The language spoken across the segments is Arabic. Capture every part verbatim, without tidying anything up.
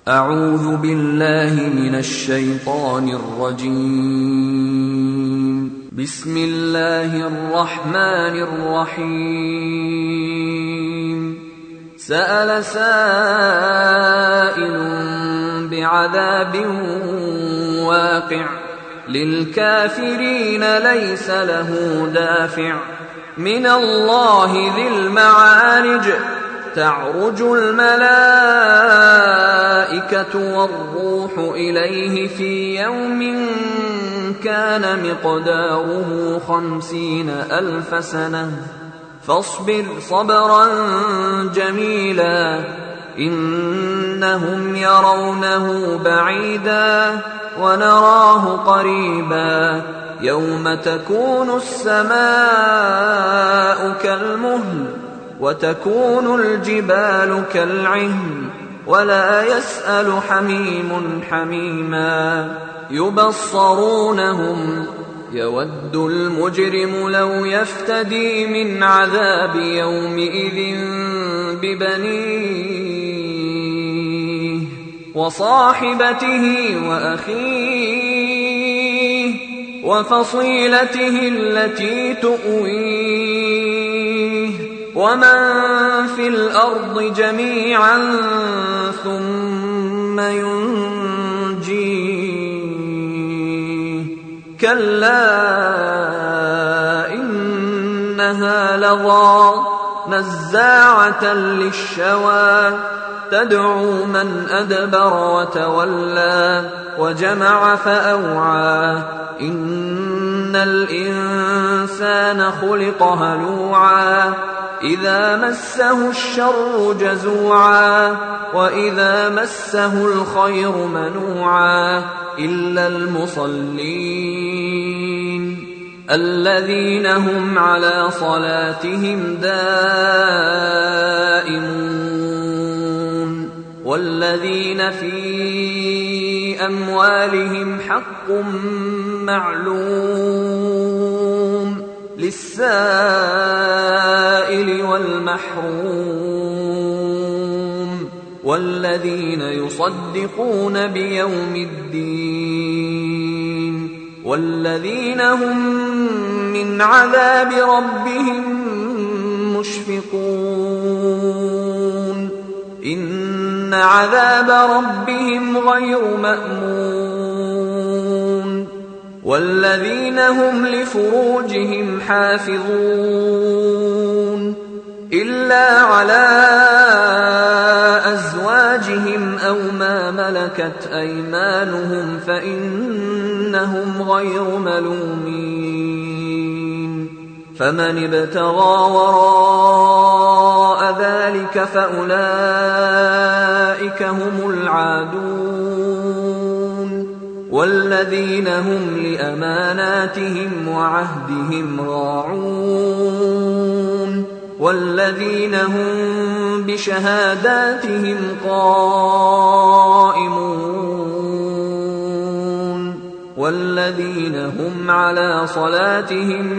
أعوذ بالله من الشيطان الرجيم. بسم الله الرحمن الرحيم. سأل سائل بعذاب واقع للكافرين ليس له دافع من الله ذي المعارج تعرج الملائكة والروح إليه في يوم كان مقداره خمسين ألف سنة فاصبر صبرا جميلا إنهم يرونه بعيدا ونراه قريبا يوم تكون السماء كالمهل وتكون الجبال كالعهن ولا يسأل حميم حميما يبصرونهم يود المجرم لو يفتدي من عذاب يومئذ ببنيه وصاحبته وأخيه وفصيلته التي تؤويه ومن في الأرض جميعا ثم ينجيه كلا إنها لظى نزاعة للشوى تدعو من أدبر وتولى وجمع فأوعى إن الإنسان خلق هلوعا إذا مسه الشر جزوعا وإذا مسه الخير منوعا إلا المصلين الذين هم على صلاتهم دائمون والذين في أموالهم حق معلوم للسائل والمحروم والذين يصدقون بيوم الدين والذين هم من عذاب ربهم مشفقون إن عذاب ربهم غير مأمون والذين هم لفروجهم حافظون إلا على أزواجهم أو ما ملكت أيمانهم فإنهم غير ملومين فمن ابتغى وراء ذلك فأولئك هم العادون والذين هم لأماناتهم وعهدهم راعون والذين هم بشهاداتهم قائمون والذين هم على صلاتهم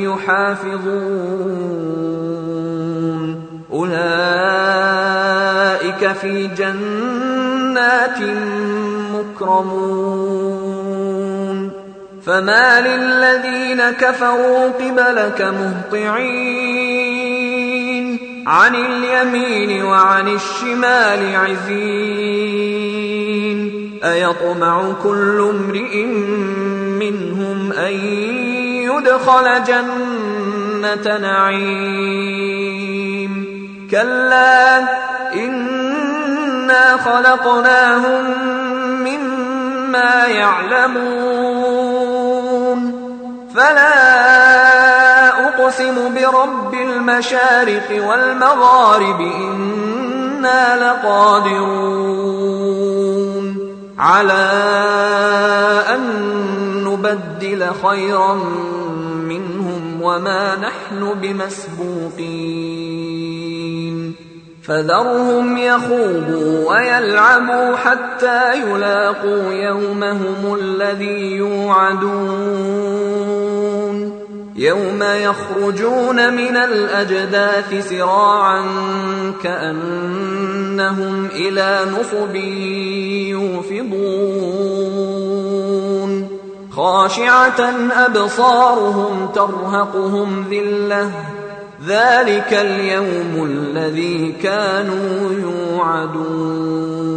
يحافظون أولئك في جنات مكرمون فما للذين كفروا قبلك مهطعين عن اليمين وعن الشمال عزين أيطمع كل امرئ منهم أن يدخل جنة نعيم كلا إنا خلقناهم مما يعلمون فلا أقسم برب المشارق والمغارب إنا لقادرون على أن نبدل خيرا منهم وما نحن بمسبوقين فذرهم يخوضوا ويلعبوا حتى يلاقوا يومهم الذي يوعدون يوم يخرجون من الأجداث سراعا كأنهم إلى نصب يخفضون خاشعة أبصارهم ترهقهم ذلة ذلك اليوم الذي كانوا يوعدون